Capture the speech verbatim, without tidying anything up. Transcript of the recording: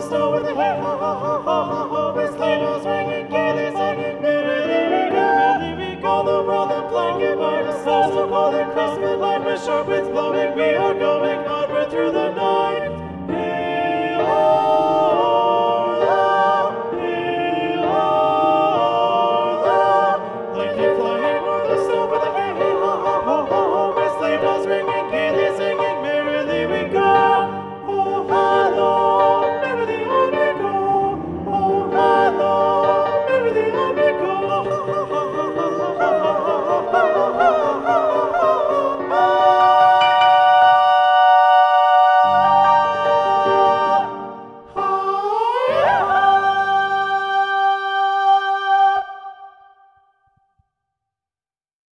snow with a hey ho ho ho ho ho ho, with sleigh bells ringing, gaily singing, merrily we go, merrily we go, the world a blanket by the stars of Holy Christmas light was sharp with blowing, we are going home.